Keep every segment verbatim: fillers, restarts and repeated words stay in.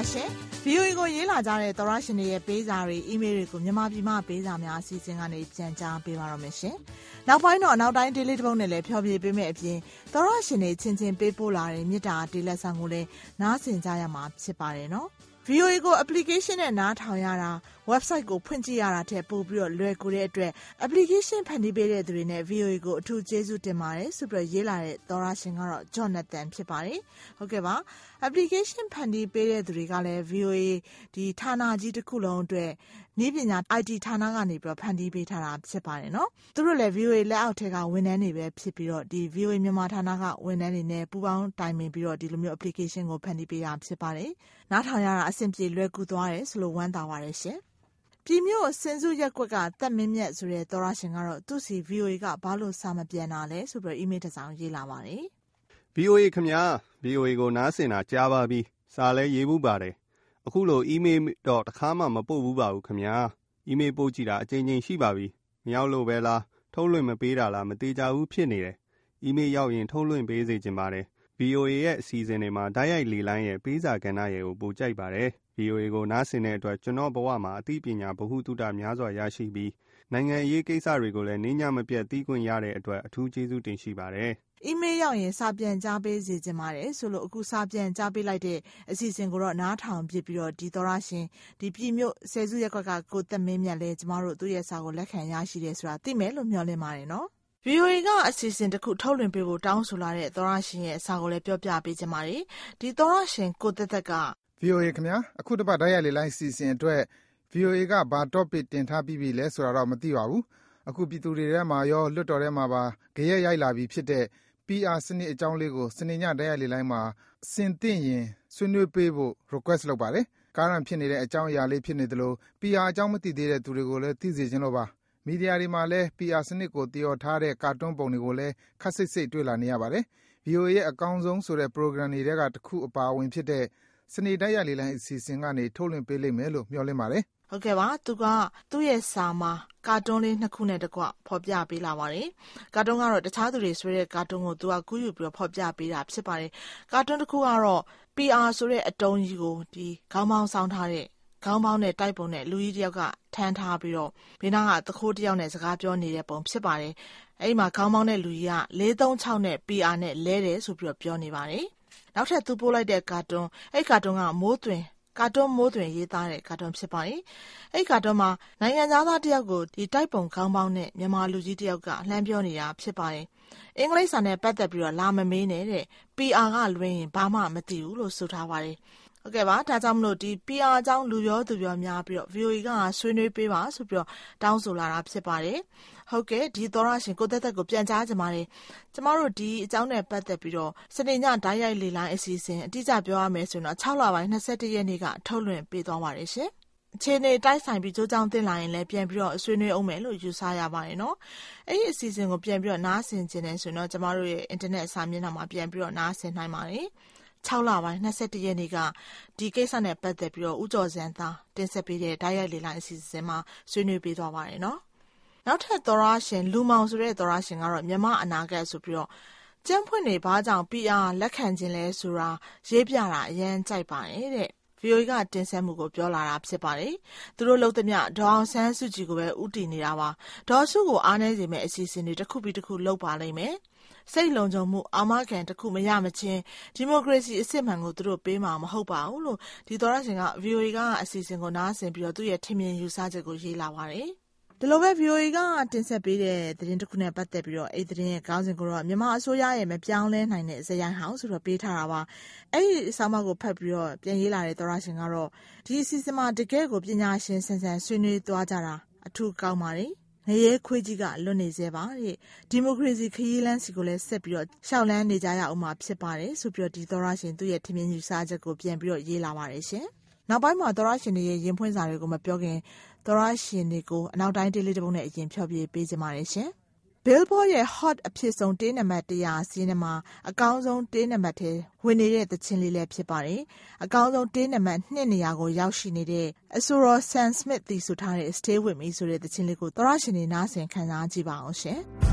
ရှင်။ ဗွီအိုအေ ကိုရေးလာကြတဲ့သောရရှင်တွေရဲ့ပေးစာတွေအီးမေးလ်တွေကိုမြန်မာပြည်မှပေးစာများအစီအစဉ်ကနေပြန်ကြားပေးပါရမယ်ရှင်။နောက်ပိုင်းတော့နောက်တိုင်း daily တစ်ပုဒ်နဲ့လည်းဖျော်ဖြေပေးမယ့်အပြင်သောရရှင်တွေချင်းချင်းပေးပို့လာတဲ့မြစ်တာဒေးလက်ဆောင်ကိုလည်းနားဆင်ကြရမှာဖြစ်ပါတယ်နော်။ ဗွီအိုအေ ကို application နဲ့နားထောင်ရတာ website ကိုဖွင့်ကြည့်ရတာထက်ပိုပြီးတော့လွယ်ကူတဲ့အတွက် application ဖန်တီးပေးတဲ့သူတွေနဲ့ ဗွီအိုအေ ကိုအထူးကျေးဇူးတင်ပါတယ်ဆိုပြီးရေးလာတဲ့သောရရှင်ကတော့ Jonathan ဖြစ်ပါတယ်။ဟုတ်ကဲ့ပါ application ဖန်တီးပေးတဲ့သူတွေကလည်း ဗွီအိုအေ ဒီဌာနကြီးတစ်ခုလုံးအတွက်နည်းပညာ အိုင်တီ ဌာနကနေပြီးတော့ဖန်တီးပေးထားတာဖြစ်ပါတယ်နော်။သူတို့လည်း ဗွီအိုအေ လက်အောက်ထဲကဝန်ထမ်းတွေပဲဖြစ်ပြီးတော့ဒီ ဗွီအိုအေ မြန်မာဌာနကဝန်ထမ်းတွေနဲ့ပူးပေါင်းတိုင်ပင်ပြီးတော့ဒီလိုမျိုး application ကိုဖန်တီးပေးတာဖြစ်ပါတယ်။နားထောင်ရတာအဆင်ပြေလွယ်ကူသွားတယ်ဆိုလို့ဝမ်းသာပါတယ်ရှင်။ပြည်မြို့စင်စုရက်ကွက်ကတက်မင်းမြတ်ဆိုတဲ့သောရရှင်ကတော့သူစီ ဗွီအိုအေ ကဘာလို့စာမပြန်တာလဲဆိုပြီးအီးမေးလ်တစ်စောင်ရေးလာပါတယ်။ဗွီအိုအေ ခင်ဗျာ ဗွီအိုအေ ကိုနားဆင်တာကြားပါပြီ။စာလဲရေးဘူးပါတယ်။အခုလိုအီးမေးလ်တော့တစ်ခါမှမပို့ဘူးပါဘူးခင်ဗျာ။အီးမေးလ်ပို့ကြည့်တာအကြိမ်ကြိမ်ရှိပါပြီ။မရောက်လို့ပဲလားထုတ်လွှင့်မပေးတာလားမသေးကြဘူးဖြစ်နေတယ်။အီးမေးလ်ရောက်ရင်ထုတ်လွှင့်ပေးစေချင်ပါတယ်။ ဗွီအိုအေ ရဲ့အစီအစဉ်တွေမှာဓာတ်ရိုက်လေလိုင်းရဲ့ပေးစာကဏ္ဍရဲ့ကိုပိုကြိုက်ပါတယ်။ ဗွီအိုအေ ကိုနားဆင်တဲ့အတွက်ကျွန်တော်ဘဝမှာအသိပညာဗဟုသုတများစွာရရှိပြီးနိုင်ငံရေးကိစ္စတွေကိုလည်းနည်းညမပြတ်သိခွင့်ရတဲ့အတွက်အထူးကျေးဇူးတင်ရှိပါတယ်။အီးမေးလ်ရောက်ရင်စာပြန်ကြားပေးစေချင်ပါတယ်ဆိုလို့အခုစာပြန်ကြားပေးလိုက်တဲ့အစီအစဉ်ကိုတော့နားထောင်ပြပြီးတော့ဒီသောရရှင်ဒီပြည်မြို့ဆယ်စုရက်ကွက်ကကိုသက်မင်းမြတ်လဲကျမတို့သူ့ရဲ့စာကိုလက်ခံရရှိတယ်ဆိုတာသိမယ်လို့မျှော်လင့်ပါတယ်နော်။ ဗွီအိုအေ ကအစီအစဉ်တစ်ခုထုတ်လွှင့်ပေးဖို့တောင်းဆိုလာတဲ့သောရရှင်ရဲ့စာကိုလည်းပြောပြပေးချင်ပါတယ်။ဒီသောရရှင်ကိုသက်သက်ကဗွီအိုအေ ခင်ဗျာအခုတစ်ပတ်ဓာတ်ရိုက်လေလိုင်းအစီအစဉ်အတွက် ဗွီအိုအေ ကဘာ topic တင်ထားပြီးပြီလဲဆိုတာတော့မသိပါဘူး။အခုပြည်သူတွေထဲမှာရောလွှတ်တော်ထဲမှာပါဂယက်ရိုက်လာပြီဖြစ်တဲ့ ပီ အာ စနစ်အကြောင်းလေးကိုစနေညဓာတ်ရိုက်လေလိုင်းမှာအဆင်သင့်ရင်ဆွေးနွေးပေးဖို့ request လုပ်ပါတယ်။ကားရန်ဖြစ်နေတဲ့အကြောင်းအရာလေးဖြစ်နေသလို ပီ အာ အကြောင်းမသိသေးတဲ့သူတွေကိုလည်းသိစေချင်လို့ပါ။မီဒီယာတွေမှာလည်း ပီ အာ စနစ်ကိုသရော်ထားတဲ့ကာတွန်းပုံတွေကိုလည်းခပ်စိပ်စိပ်တွေ့လာနေရပါတယ်။ ဗွီအိုအေ ရဲ့အကောင်းဆုံးဆိုတဲ့ program တွေထဲကတစ်ခုအပါအဝင်ဖြစ်တဲ့စနေဓာတ်ရိုက်လေလိုင်းအစီအစဉ်ကနေထုတ်လွှင့်ပေးလိမ့်မယ်လို့မျှော်လင့်ပါတယ်။ဟုတ်ကဲ့ပါသူကသူ့ရဲ့စာမှာကာတွန်းလေးနှစ်ခုနဲ့တကွဖော်ပြပေးလာပါတယ်။ကာတွန်းကတော့တခြားသူတွေဆွဲတဲ့ကာတွန်းကိုသူကကူးယူပြီးတော့ဖော်ပြပေးတာဖြစ်ပါတယ်။ကာတွန်းတစ်ခုကတော့ ပီ အာ ဆိုတဲ့အတုံးကြီးကိုဒီခေါင်းပေါင်းဆောင်းထားတဲ့ခေါင်းပေါင်းနဲ့တိုက်ပုံနဲ့လူကြီးတယောက်ကထမ်းထားပြီးတော့ဘေးနားကသခိုးတယောက်နဲ့စကားပြောနေတဲ့ပုံဖြစ်ပါတယ်။အဲ့ဒီမှာခေါင်းပေါင်းတဲ့လူကြီးကလေးသုံးခြောက်နဲ့ ပီ အာ နဲ့လဲတယ်ဆိုပြီးတော့ပြောနေပါတယ်။နောက်ထပ်သူပို့လိုက်တဲ့ကာတွန်းအဲ့ကာတွန်းကမိုးသွင်းကာတွန်းမိုးသွင်းရေးသားတဲ့ကာတွန်းဖြစ်ပါတယ်။အဲ့ကာတွန်းမှာနိုင်ငံသားသားတယောက်ကိုဒီတိုက်ပုံခေါင်းပေါင်းနဲ့မြန်မာလူကြီးတယောက်ကလှမ်းပြောနေတာဖြစ်ပါတယ်။အင်္ဂလိပ်စာနဲ့ပတ်သက်ပြီးတော့လာမမေးနဲ့တဲ့ ပီ အာ ကလွှဲရင်ဘာမှမသိဘူးလို့ဆိုထားပါတယ်။ဟုတ်ကဲ့ပါဒါကြောင့်မလို့ဒီ ပီ အာ အကြောင်းလူပြောသူပြောများပြီးတော့ ဗွီအိုအေ ကဆွေးနွေးပေးပါဆိုပြီးတော့တောင်းဆိုလာတာဖြစ်ပါတယ်။ဟုတ်ကဲ့ဒီသောရရှင်ကိုသက်သက်ကိုပြန်ကြားကြပါမယ်။ကျမတို့ဒီအကြောင်းနဲ့ပတ်သက်ပြီးတော့စနေညဓာတ်ရိုက်လေလိုင်းအစီအစဉ်အတိအကျပြောရမယ်ဆိုတော့၆လပိုင်း၂၁ရက်နေ့ကထုတ်လွှင့်ပေးသွားပါတယ်ရှင်။အခြေအနေတိုက်ဆိုင်ပြီးကြိုးကြောင်းတင်လာရင်လည်းပြန်ပြီးတော့ဆွေးနွေးအောင်မယ်လို့ယူဆရပါတယ်နော်။အဲ့ဒီအစီအစဉ်ကိုပြန်ပြီးတော့နားဆင်ခြင်းနဲ့ဆိုတော့ကျမတို့ရဲ့ internet စာမျက်နှာမှာပြန်ပြီးတော့နားဆင်နိုင်ပါတယ်။၆လပိုင်း၂၁ရက်နေ့ကဒီကိစ္စနဲ့ပတ်သက်ပြီးတော့ဦးကျော်စံသားတင်ဆက်ပေးတဲ့ဓာတ်ရိုက်လေလိုင်းအစီအစဉ်မှာဆွေးနွေးပေးသွားပါတယ်နော်။နောက်ထပ်သောရရှင်လူမောင်ဆိုတဲ့သောရရှင်ကတော့မြမအနာဂတ်ဆိုပြီးတော့ကျန်းဖွင့်နေဘာကြောင့် ပီ အာ လက်ခံခြင်းလဲဆိုတာရေးပြတာအရင်ကြိုက်ပါတယ်တဲ့။ဗွီအိုအေ ကတင်ဆက်မှုကိုပြောလာတာဖြစ်ပါတယ်။သူတို့လုပ်သမျှဒေါအောင်ဆန်းစုကြည်ကိုပဲဥတီနေတာပါ။ဒေါ်စုကိုအားနည်းစေမယ့်အစီအစဉ်တွေတစ်ခုပြီးတစ်ခုလုပ်ပါလိမ့်မယ်။စိတ်လုံခြုံမှုအာမခံတစ်ခုမရမချင်းဒီမိုကရေစီအစစ်မှန်ကိုသူတို့ပေးမှာမဟုတ်ပါဘူးလို့ဒီသောရရှင်က ဗွီအိုအေ ကအစီအစဉ်ကိုနားဆင်ပြီးတော့သူ့ရဲ့ထင်မြင်ယူဆချက်ကိုရေးလာပါတယ်။ဒီလိုပဲ ဗွီအိုအေ ကတင်ဆက်ပေးတဲ့သတင်းတစ်ခုနဲ့ပတ်သက်ပြီးတော့အဲ့သတင်းရဲ့ခေါင်းစဉ်ကိုတော့မြန်မာအစိုးရရဲ့မပြောင်းလဲနိုင်တဲ့ဇယိုင်ဟောင်းဆိုတော့ပေးထားတာပါ။အဲ့ဒီဆောင်းပါးကိုဖတ်ပြီးတော့ပြန်ရေးလာတဲ့သောရရှင်ကတော့ဒီအစီအစဉ်မှာတကယ်ကိုပညာရှင်ဆန်ဆန်ဆွေးနွေးသွားကြတာအထူးကောင်းပါတယ်။ငရဲခွေးကြီးကလွတ်နေစေပါတဲ့ဒီမိုကရေစီခရီးလမ်းစီကိုလည်းဆက်ပြီးတော့ရှောက်လန်းနေကြရအောင်မှာဖြစ်ပါတယ်ဆိုပြီးတော့ဒီသောရရှင်သူ့ရဲ့ထင်မြင်ယူဆချက်ကိုပြန်ပြီးတော့ရေးလာပါတယ်ရှင်။နောက်ပိုင်းမှာသောရရှင်တွေရဲ့ရင်ဖွင့်စာတွေကိုမပြောခင်သောရရှင်တွေကိုအနောက်တိုင်းဒေးလေးတစ်ပုဒ်နဲ့အရင်ဖျော်ပြပေးကြပါရရှင်။ Billboard ရဲ့ hot အဖြစ်ဆုံးတေးနံပါတ်၁၀၀စီးထဲမှာအကောင်းဆုံးတေးနံပါတ်ထဲဝင်နေတဲ့သချင်းလေးလည်းဖြစ်ပါတယ်။အကောင်းဆုံးတေးနံပါတ်၂နေရာကိုရောက်ရှိနေတဲ့အဆိုတော် Sam Smith တီဆိုထားတဲ့ Stay With Me ဆိုတဲ့သချင်းလေးကိုသောရရှင်တွေနားဆင်ခံစားကြည့်ပါအောင်ရှင်။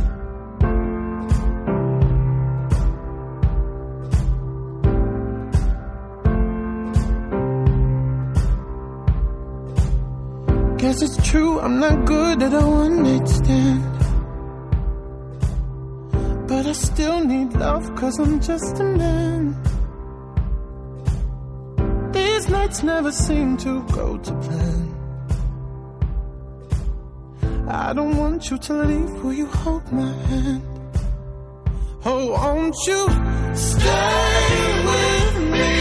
Guess it's true, I'm not good at a one-night stand, but I still need love, cause I'm just a man. These nights never seem to go to plan. I don't want you to leave, will you hold my hand? Oh, won't you stay with me?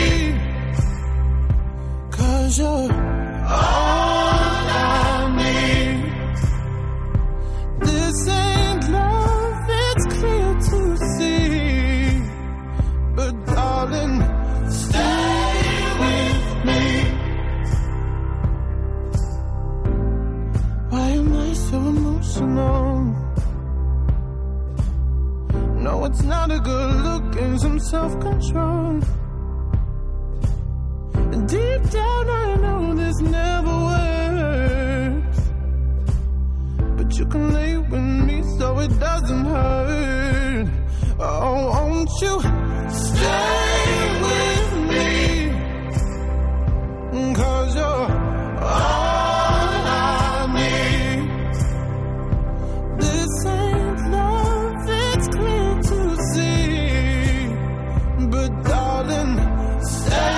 Cause you're all I need. This ain't love, it's clear to see. But darling, stay with me. Why am I so emotional? No, it's not a good look and some self-control. Deep down I know this never works, but you can lay with me so it doesn't hurt. Oh, won't you stay with me? Cause you're all I need. This ain't love, it's clear to see. But darling, stay.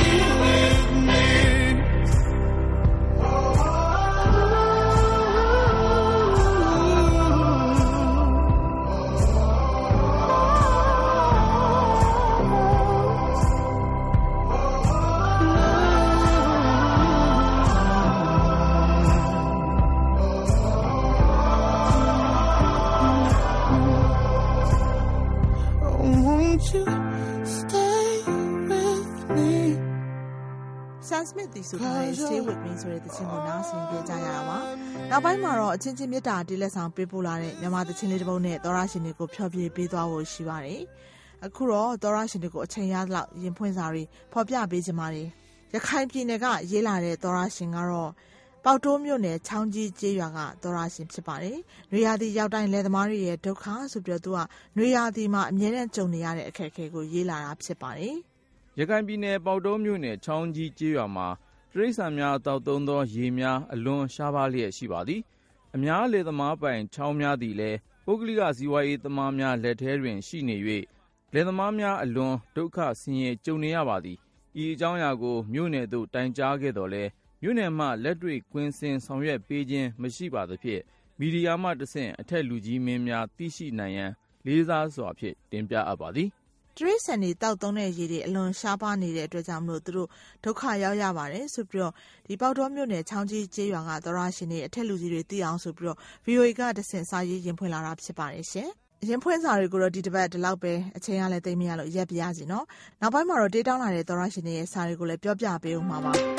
Sam Smith တီဆိုထားတဲ့ Stay With Me ဆိုတဲ့သချင်းကိုနားဆင်ကြကြရတာပါ။နောက်ပိုင်းမှာတော့အချင်းချင်းမြတ်တာတီးလက်ဆောင်ပေးပို့လာတဲ့မြန်မာသချင်းလေးတစ်ပုဒ်နဲ့သောရရှင်တွေကိုဖျော်ဖြေပေးသွားဖို့ရှိပါတယ်။အခုတော့သောရရှင်တွေကိုအချိန်ရသလောက်ရင်ဖွင့်စာတွေဖော်ပြပေးကြပါတယ်။ရခိုင်ပြည်နယ်ကရေးလာတဲ့သောရရှင်ကတော့ပေါတိုးမြို့နယ်ချောင်းကြီးကျေးရွာကသောရရှင်ဖြစ်ပါတယ်။နွေရာသီရောက်တိုင်းလယ်သမားတွေရဲ့ဒုက္ခဆိုပြီးတော့သူကနွေရာသီမှာအမြဲတမ်းကြုံနေရတဲ့အခက်အခဲကိုရေးလာတာဖြစ်ပါတယ်။ရခိုင်ပြည်နယ်ပေါတိုးမြို့နယ်ချောင်းကြီးကျေးရွာမှာတိရစ္ဆာန်များတောက်သုံးသောရေများအလွန်ရှားပါးလျက်ရှိပါသည်။အများလယ်သမားပိုင်ချောင်းများသည်လည်းပုဂ္ဂလိကစီးပွားရေးသမားများလက်ထဲတွင်ရှိနေ၍လယ်သမားများအလွန်ဒုက္ခဆင်းရဲကြုံနေရပါသည်။ဤအကြောင်းအရာကိုမြို့နယ်သို့တိုင်ကြားခဲ့တော်လဲမြို့နယ်မှလက်တွေ့ကွင်းစင်ဆောင်ရွက်ပေးခြင်းမရှိပါသဖြင့်မီဒီယာမှတဆင့်အထက်လူကြီးမင်းများသိရှိနိုင်ရန်လေးစားစွာဖြင့်တင်ပြအပ်ပါသည်။တရိษံတွေတောက်သုံးတဲ့ရေတွေအလွန်ရှားပါးနေတဲ့အတွက်ကြောင့်မလို့သူတို့ဒုက္ခရောက်ရပါတယ်ဆိုပြီးတော့ဒီပေါတော်မြို့နယ်ချောင်းကြီးကျေးရွာကသောရရှင်တွေအထက်လူကြီးတွေသိအောင်ဆိုပြီးတော့ ဗွီအိုအေ ကတဆင့်စာရေးရင်ဖွင့်လာတာဖြစ်ပါတယ်ရှင်။ရင်ဖွင့်စာတွေကိုတော့ဒီတစ်ပတ်ဒီလောက်ပဲအချိန်ရလဲသိမရလို့ရက်ပြရစီနော်။နောက်ပိုင်းမှာတော့တေးတောင်းလာတဲ့သောရရှင်တွေရဲ့စာတွေကိုလည်းပြောပြပေးဦးမှာပါ။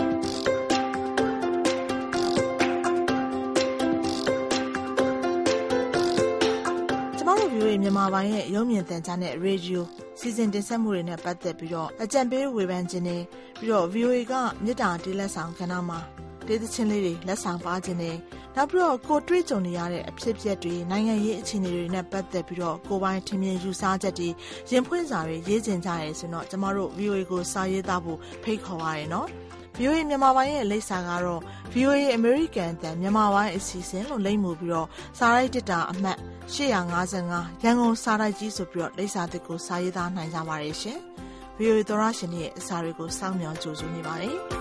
ဗွီအိုအေမြန်မာပိုင်းရဲ့ရုပ်မြင်သံကြားနဲ့ရေဒီယိုစီစဉ်တင်ဆက်မှုတွေနဲ့ပတ်သက်ပြီးတော့အကြံပေးဝေဖန်ခြင်းတွေပြီးတော့ ဗွီအိုအေ ကမြစ်တာတေးလက်ဆောင်ကဏ္ဍမှာတေးသချင်းလေးတွေလက်ဆောင်ပါခြင်းတွေနောက်ပြီးတော့ကိုတွေ့ကြုံနေရတဲ့အဖြစ်အပျက်တွေနိုင်ငံရေးအခြေအနေတွေနဲ့ပတ်သက်ပြီးတော့ကိုပိုင်းထင်မြင်ယူဆချက်တွေရင်ဖွင့်စာတွေရေးကျင်ကြရဲဆိုတော့ကျမတို့ ဗွီအိုအေ ကိုစာရေးသားဖို့ဖိတ်ခေါ်ပါရနော်။ဗွီအိုအေမြန်မာပိုင်းရဲ့လိပ်စာကတော့ ဗွီအိုအေ American အသံမြန်မာပိုင်းအစီအစဉ်လို့လိပ်မှုပြီးတော့စာရိုက်တစ်တာအမှတ်ရှစ်၅၅ရန်ကုန်စာရိုက်ကြီးဆိုပြီးတော့လိပ်စာတစ်ကိုစာရေးသားနိုင်ကြပါရဲ့ရှင်။ ဗွီအိုအေ သောရရှင်ရဲ့အစာတွေကိုစောင့်မျှော်ကြိုဆိုနေပါတယ်။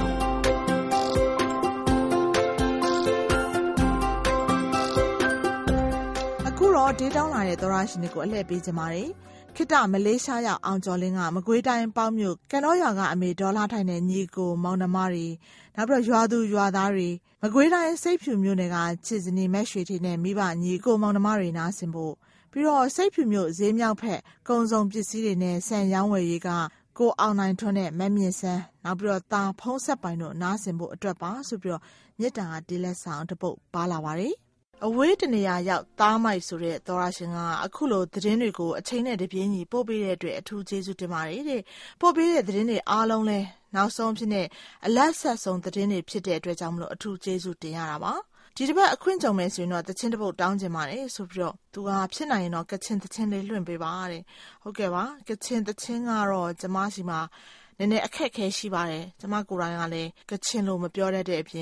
အခုတော့ဒေးတောင်းလာတဲ့သောရရှင်တွေကိုအလှည့်ပေးကြပါတယ်။ခိတမလေးရှားရောက်အောင်ကျော်လင်းကမကွေးတိုင်းပေါက်မြို့ကံတော်ရွာကအမေဒေါ်လာထိုင်တဲ့ညီကိုမောင်နှမတွေနောက်ပြီးတော့ရွာသူရွာသားတွေမကွေးတိုင်းစိတ်ဖြူမြို့နယ်ကချစ်စနီမက်ရွှေထီနဲ့မိဘညီကိုမောင်နှမတွေနားဆင်ဖို့ပြီးတော့စိတ်ဖြူမြို့ဈေးမြောက်ဖက်ကုံစုံပစ္စည်းတွေနဲ့ဆန်ရောင်းဝယ်ရေးကကိုအောင်နိုင်ထွန်းနဲ့မမြင့်ဆန်းနောက်ပြီးတော့တာဖုံးဆက်ပိုင်တို့နားဆင်ဖို့အတွက်ပါဆိုပြီးတော့မြစ်တာကဒီလက်ဆောင်တစ်ပုတ်ပါလာပါတယ်အဝေးတနေရာရောက်သားမိုက်ဆိုတဲ့သောရရှင်ကအခုလိုသတင်းတွေကိုအချိန်နဲ့တပြေးညီပို့ပေးတဲ့အတွက်အထူးကျေးဇူးတင်ပါတယ်တဲ့ပို့ပေးတဲ့သတင်းတွေအားလုံးလဲနောက်ဆုံးဖြစ်နေအလက်ဆက်ဆုံးသတင်းတွေဖြစ်တဲ့အတွက်ကြောင့်မလို့အထူးကျေးဇူးတင်ရတာပါဒီတစ်ပတ်အခွင့်ကြုံမယ်ဆိုရင်တော့တချင်းတစ်ပုတ်တောင်းချင်ပါတယ်ဆိုပြီးတော့သူကဖြစ်နိုင်ရင်တော့ကချင်တချင်းလေးလွှင့်ပေးပါတဲ့ဟုတ်ကဲ့ပါကချင်တချင်းကတော့ကျမရှိမှာနည်းနည်းအခက်ခဲရှိပါတယ်ကျမကိုယ်တိုင်ကလည်းကချင်လို့မပြောတတ်တဲ့အပြင်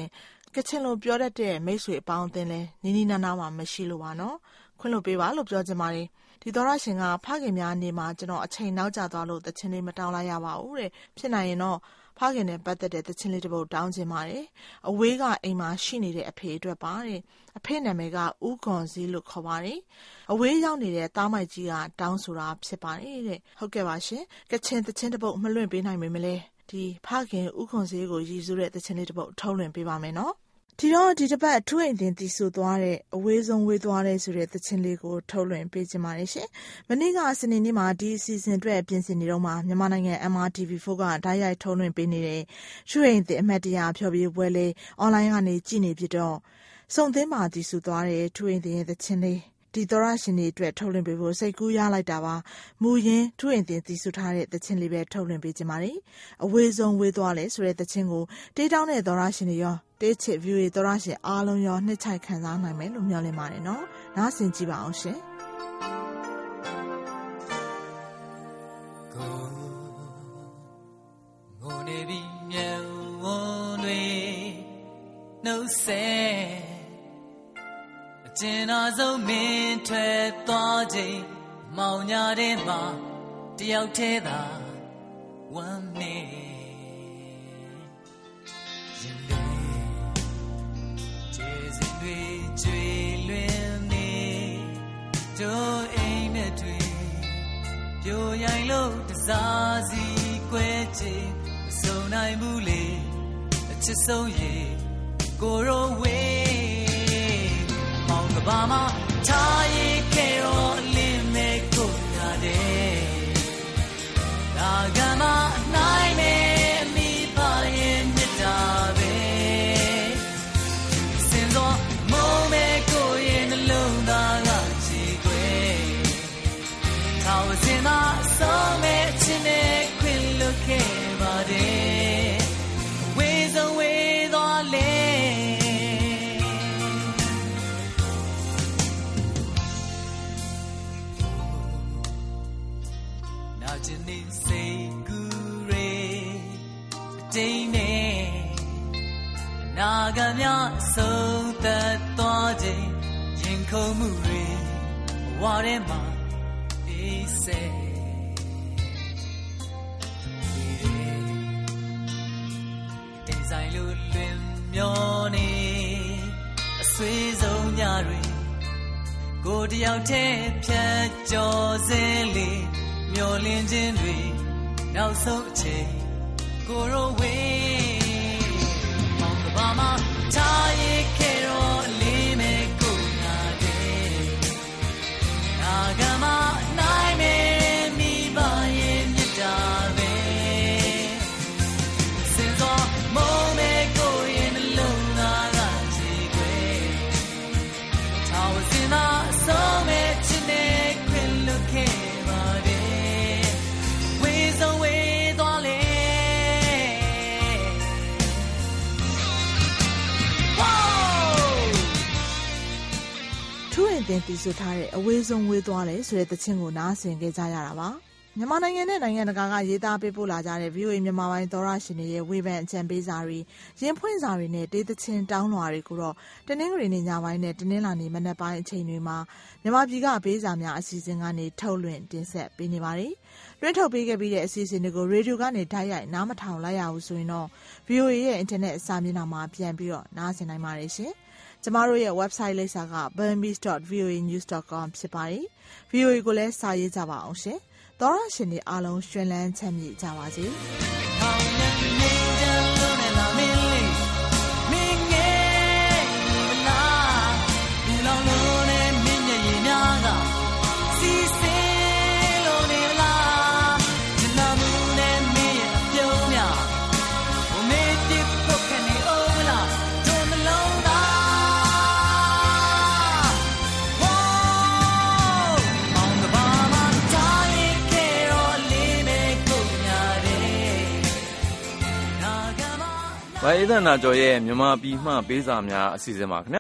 ကချင်လိုပြောတတ်တဲ့မိတ်ဆွေအပေါင်းအသင်းလဲနီးနီးနားနားမှာမရှိလို့ပါနော်ခွင့်လို့ပေးပါလို့ပြောချင်ပါတယ်ဒီသောရရှင်ကဖခင်များနေမှာကျွန်တော်အချိန်နောက်ကျသွားလို့တခြင်းလေးမတောင်းလိုက်ရပါဘူးတဲ့ဖြစ်နိုင်ရင်တော့ဖခင်နဲ့ပတ်သက်တဲ့တခြင်းလေးတစ်ပုဒ်တောင်းချင်ပါတယ်အဝေးကအိမ်မှာရှိနေတဲ့အဖေအတွက်ပါတဲ့အဖေနာမည်ကဦးခွန်စည်းလို့ခေါ်ပါတယ်အဝေးရောက်နေတဲ့တားမိုက်ကြီးကတောင်းဆိုတာဖြစ်ပါတယ်တဲ့ဟုတ်ကဲ့ပါရှင်ကချင်တခြင်းတစ်ပုဒ်မလွင့်ပေးနိုင်မလဲဒီဖခင်ဦးခွန်စည်းကိုရည်စူးတဲ့တခြင်းလေးတစ်ပုဒ်ထုတ်လွှင့်ပေးပါမယ်နော်ဒီတော့ဒီတစ်ပတ်အထူးအိမ်တင်တည်ဆူသွားတဲ့အဝေးဆုံးဝေးသွားတဲ့ဆိုတဲ့သချင်းလေးကိုထုတ်လွှင့်ပေးချင်ပါတယ်ရှင်။မနေ့ကစနေနေ့မှာဒီအစီအစဉ်အတွက်ပြင်ဆင်နေတော့မှမြန်မာနိုင်ငံ M R T V ဖိုကဓာတ်ရိုက်ထုတ်လွှင့်ပေးနေတဲ့ထူးအိမ်တင်အမတ်တရားဖျော်ဖြေပွဲလေးအွန်လိုင်းကနေကြည့်နေဖြစ်တော့စုံသင်းမှာတည်ဆူသွားတဲ့ထူးအိမ်တင်ရဲ့သချင်းလေးဒီသောရရှင်တွေအတွက်ထုတ်လွှင့်ပေးဖို့စိတ်ကူးရလိုက်တာပါမူရင်းထူးအိမ်တင်တည်ဆူထားတဲ့သချင်းလေးပဲထုတ်လွှင့်ပေးချင်ပါတယ်အဝေးဆုံးဝေးသွားလဲဆိုတဲ့သချင်းကိုတေးတောင်းတဲ့သောရရှင်တွေရောတေးချစ် view တွေသောရရှင်အားလုံးရောနှစ်ချိုက်ခံစားနိုင်မယ်လို့မျှော်လင့်ပါတယ်နော်နားဆင်ကြည့်ပါအောင်ရှင်ကိုငိုနေပြီမြေဝန်းတွေနှုတ်ဆက်ကျင်နာဆုံးမင်းထွက်သွားချိန်မောင်ညာတဲ့မှာတယောက်တည်းသာဝမ်းနေရင်တွေကျေစင်တွေကျွေလွင်နေတို့အိမ်နဲ့တွေပြိုရိုင်လို့တစားစီကွဲချင်မစုံနိုင်ဘူးလေအချစ်ဆုံးရေကိုရောဝေးကဘာမထားရခဲ့တော့အလင်းမဲ့ကိုရတယ်ဒါကမှနိုင်မဲ့မိပါရဲ့မြတ်တာပဲစင်သောမုံမဲ့ကိုရဲ့နှလုံးသားကချီခွေထာဝစင်သာဆုံးမဲ့ချင်းနဲ့ခွင်လွတ်ခဲ့ပါတယ်ဝေးဆုံးဝေးသွားလေစိတ်ကူးရေအတိတ်နဲ့အနာဂတ်များဆုံးသက်သွားခြင်းရင်ခုန်မှုတွေဘဝထဲမှာအေးစေတင်ဆိုင်လို့လွင်မျောနေအဆွေးဆုံးညတွေကိုတယောက်တည်းဖြတ်ကျော်စေလေမျောလင်းခြင်းတွေနောက်ဆုံးအချိန်ကိုရောဝေးမောင်ကဘာမထားရခဲ့တော့အလေးမဲ့ကိုနာတယ်နာဂမနိုင်မဲ့မိပါရဲ့မြတ်တာပဲစင်စောမုံမဲ့ကိုရဲ့နှလုံးသားကချီခွေထာဝစင်သာဆုံးမဲ့ချစ်နဲ့ခွင်လွတ်ခဲ့တင်တည်ဆူထားတဲ့အဝေးဆုံးဝေးသွားတယ်ဆိုတဲ့သချင်းကိုနားဆင်ကြကြရတာပါမြန်မာနိုင်ငံနဲ့နိုင်ငံတကာကရေးသားပေးပို့လာကြတဲ့ ဗီအိုအေ မြန်မာပိုင်းသောရရှင်တွေရဲ့ဝေဖန်အကြံပေးစာတွေရင်ဖွင့်စာတွေနဲ့တေးသချင်းတောင်းလွှာတွေကိုတော့တနင်္ဂနွေနေ့ညပိုင်းနဲ့တနင်္လာနေ့မနက်ပိုင်းအချိန်တွေမှာမြန်မာပြည်ကပေးစာများအစီအစဉ်ကနေထုတ်လွှင့်တင်ဆက်ပေးနေပါတယ်လွှင့်ထုတ်ပေးခဲ့ပြီးတဲ့အစီအစဉ်တွေကိုရေဒီယိုကနေဓာတ်ရိုက်နားမထောင်လိုက်ရဘူးဆိုရင်တော့ ဗီအိုအေ ရဲ့အင်တာနက်စာမျက်နှာမှာပြန်ပြီးတော့နားဆင်နိုင်ပါတယ်ရှင်ကျမတို့ရဲ့ website လိပ်စာက burmese dot v o a news dot com ဖြစ်ပါတယ်။ ဗီအိုအေ ကိုလည်းစာရေးကြပါအောင်ရှင်။သောရရှင်တွေအားလုံးရှင်လန်းချမ်းမြေ့ကြပါစေဗိုလ်အေးသန္တာကျော်ရဲ့မြန်မာပြည်မှပေးစာများအစီအစဉ်ပါခင်ဗျ